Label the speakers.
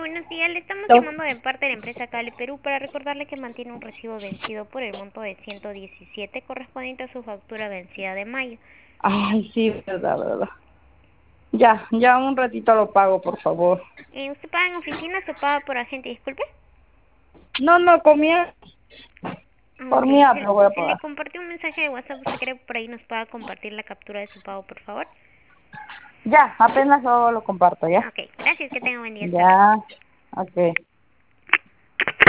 Speaker 1: buenos días. Le estamos
Speaker 2: Los-
Speaker 1: llamando de parte de la empresa Cable Perú para recordarle que mantiene un recibo vencido por el monto de 117 correspondiente a su factura vencida de mayo.
Speaker 2: Ay, sí, verdad, verdad. Ya un ratito lo pago, por favor.
Speaker 1: ¿Usted paga en oficinas o paga por agente? Disculpe.
Speaker 2: No, no, por
Speaker 1: Ok,
Speaker 2: mi app
Speaker 1: se,
Speaker 2: lo voy a
Speaker 1: se le
Speaker 2: pagar.
Speaker 1: compartió un mensaje de WhatsApp. ¿Usted cree que por ahí nos pueda compartir la captura de su pago, por favor?
Speaker 2: Ya, apenas lo comparto, ¿ya?
Speaker 1: Ok, gracias. Que tenga buen día. Hasta luego.
Speaker 2: Ya, ok.